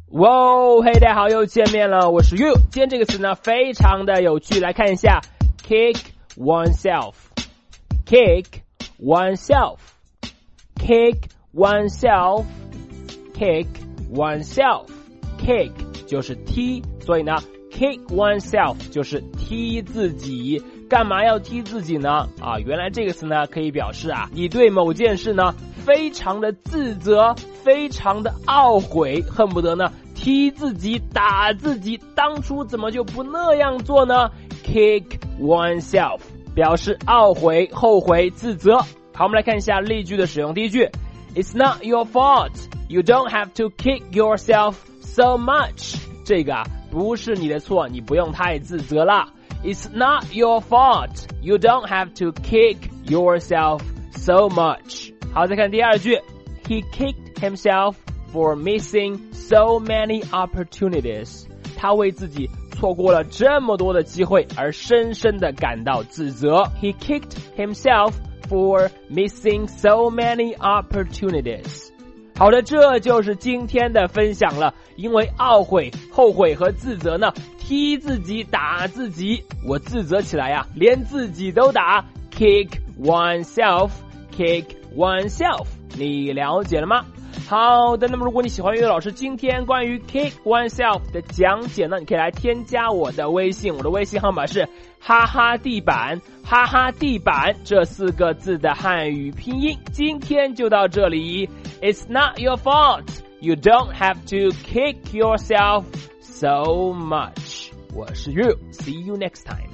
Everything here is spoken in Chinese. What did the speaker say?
哇，嘿，大家好，又见面了，我是 You。今天这个词呢，非常的有趣，来看一下 kick oneself， kick oneself， kick oneself， kick oneself， kick 就是踢，所以呢 kick oneself 就是踢自己。干嘛要踢自己呢？原来这个词呢可以表示你对某件事呢非常的自责，非常的懊悔，恨不得呢踢自己打自己，当初怎么就不那样做呢？ kick oneself 表示懊悔、后悔、自责。好，我们来看一下例句的使用。第一句 It's not your fault, you don't have to kick yourself so much。 这个不是你的错，你不用太自责啦。It's not your fault, you don't have to kick yourself so much。 好，再看第二句 He kicked himself for missing so many opportunities。 他为自己错过了这么多的机会而深深的感到自责。 He kicked himself for missing so many opportunities。 好的，这就是今天的分享了。因为懊悔、后悔和自责呢，踢自己打自己，我自责起来连自己都打。 kick oneself， kick oneself， 你了解了吗？好的，那么如果你喜欢岳老师今天关于 kick oneself 的讲解呢，你可以来添加我的微信，我的微信号码是哈哈地板，哈哈地板这4个字的汉语拼音。今天就到这里。 It's not your fault, you don't have to kick yourself so much。 我是 You， see you next time。